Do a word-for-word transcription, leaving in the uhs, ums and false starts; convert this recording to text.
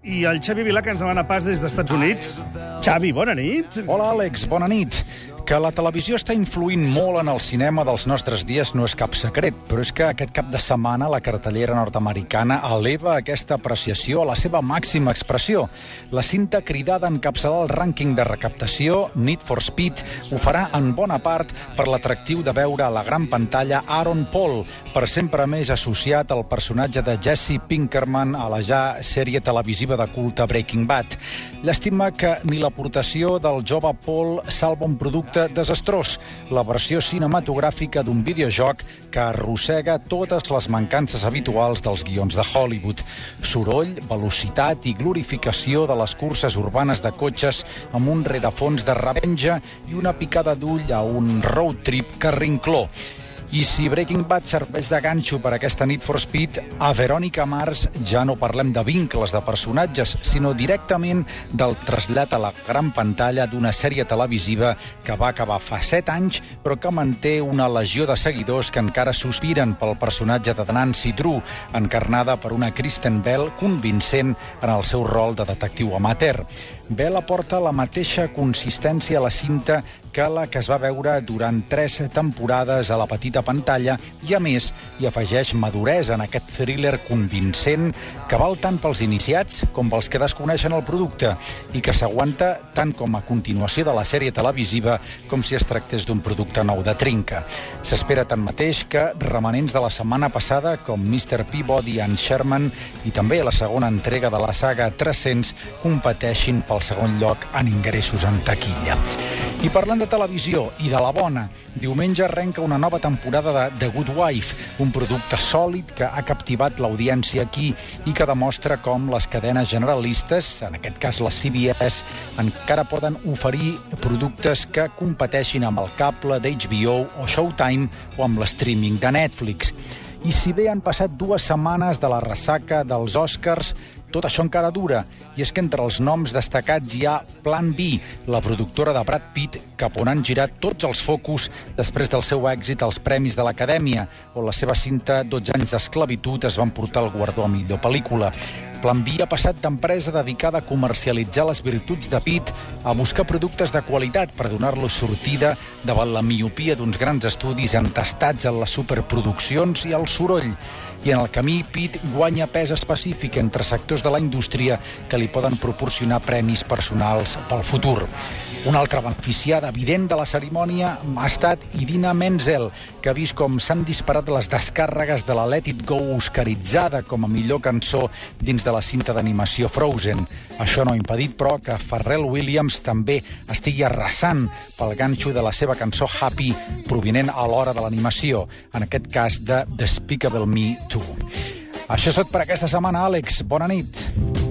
i el Xavi Vilà, que ens demana pas des dels Estats Units. Xavi, bona nit. Hola, Àlex, bona nit. Que la televisió està influint molt en el cinema dels nostres dies no és cap secret, però és que aquest cap de setmana la cartellera nord-americana eleva aquesta apreciació a la seva màxima expressió. La cinta cridada a encapçalar el rànquing de recaptació, Need for Speed, ho farà en bona part per l'atractiu de veure a la gran pantalla Aaron Paul, per sempre més associat al personatge de Jesse Pinkman a la ja sèrie televisiva de culte Breaking Bad. Llàstima que ni l'aportació del jove Paul salva un producte desastrós, la versió cinematogràfica d'un videojoc que arrossega totes les mancances habituals dels guions de Hollywood. Soroll, velocitat i glorificació de les curses urbanes de cotxes amb un rerefons de revenja i una picada d'ull a un road trip carrincló. I si Breaking Bad serveix de ganxo per aquesta Need for Speed, a Veronica Mars ja no parlem de vincles de personatges, sinó directament del trasllat a la gran pantalla d'una sèrie televisiva que va acabar fa set anys, però que manté una legió de seguidors que encara sospiren pel personatge de Nancy Drew, encarnada per una Kristen Bell convincent en el seu rol de detectiu amateur. Bell aporta la mateixa consistència a la cinta que la que es va veure durant tres temporades a la petita pantalla i, a més, hi afegeix maduresa en aquest thriller convincent que val tant pels iniciats com pels que desconeixen el producte i que s'aguanta tant com a continuació de la sèrie televisiva com si es tractés d'un producte nou de trinca. S'espera tanmateix que remanents de la setmana passada com mister Peabody and Sherman i també la segona entrega de la saga tres-cents competeixin pel segon lloc en ingressos en taquilla. I parlant de televisió i de la bona, diumenge arrenca una nova temporada de The Good Wife, un producte sòlid que ha captivat l'audiència aquí i que demostra com les cadenes generalistes, en aquest cas la C B S, encara poden oferir productes que competeixin amb el cable d'H B O o Showtime o amb l'streaming de Netflix. I si bé han passat dues setmanes de la ressaca dels Oscars, tot això encara dura, i és que entre els noms destacats hi ha Plan B, la productora de Brad Pitt, cap on han girat tots els focus després del seu èxit als Premis de l'Acadèmia, on la seva cinta dotze anys d'esclavitud es van portar el guardó a millor pel·lícula. Plan B ha passat d'empresa dedicada a comercialitzar les virtuts de Pitt a buscar productes de qualitat per donar-los sortida davant la miopia d'uns grans estudis entestats en les superproduccions i el soroll. I en el camí, Pitt guanya pes específic entre sectors de la indústria que li poden proporcionar premis personals pel futur. Una altra beneficiada evident de la cerimònia ha estat Idina Menzel, que ha vist com s'han disparat les descàrregues de la Let It Go oscaritzada com a millor cançó dins de la cinta d'animació Frozen. Això no ha impedit, però, que Pharrell Williams també estigui arrasant pel ganxo de la seva cançó Happy, provinent a l'hora de l'animació, en aquest cas de Despicable Me dos. Això és tot per aquesta setmana, Àlex. Bona nit.